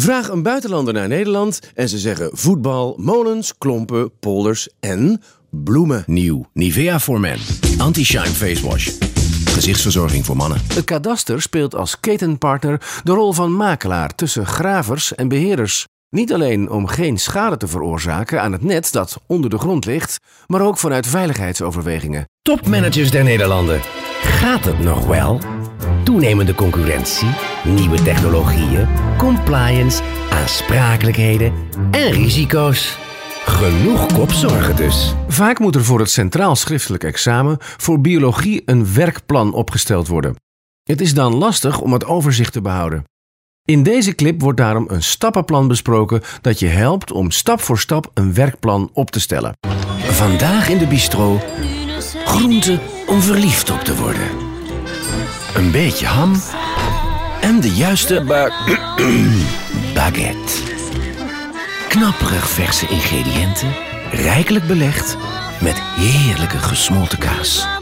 Vraag een buitenlander naar Nederland en ze zeggen voetbal, molens, klompen, polders en bloemen. Nieuw Nivea for Men. Anti-shine face wash. Gezichtsverzorging voor mannen. Het kadaster speelt als ketenpartner de rol van makelaar tussen gravers en beheerders. Niet alleen om geen schade te veroorzaken aan het net dat onder de grond ligt, maar ook vanuit veiligheidsoverwegingen. Topmanagers der Nederlanden. Gaat het nog wel? Toenemende concurrentie, nieuwe technologieën, compliance, aansprakelijkheden en risico's. Genoeg kopzorgen dus. Vaak moet er voor het centraal schriftelijk examen voor biologie een werkplan opgesteld worden. Het is dan lastig om het overzicht te behouden. In deze clip wordt daarom een stappenplan besproken dat je helpt om stap voor stap een werkplan op te stellen. Vandaag in de bistro. Groenten om verliefd op te worden. Een beetje ham. En de juiste baguette. Knapperig verse ingrediënten. Rijkelijk belegd met heerlijke gesmolten kaas.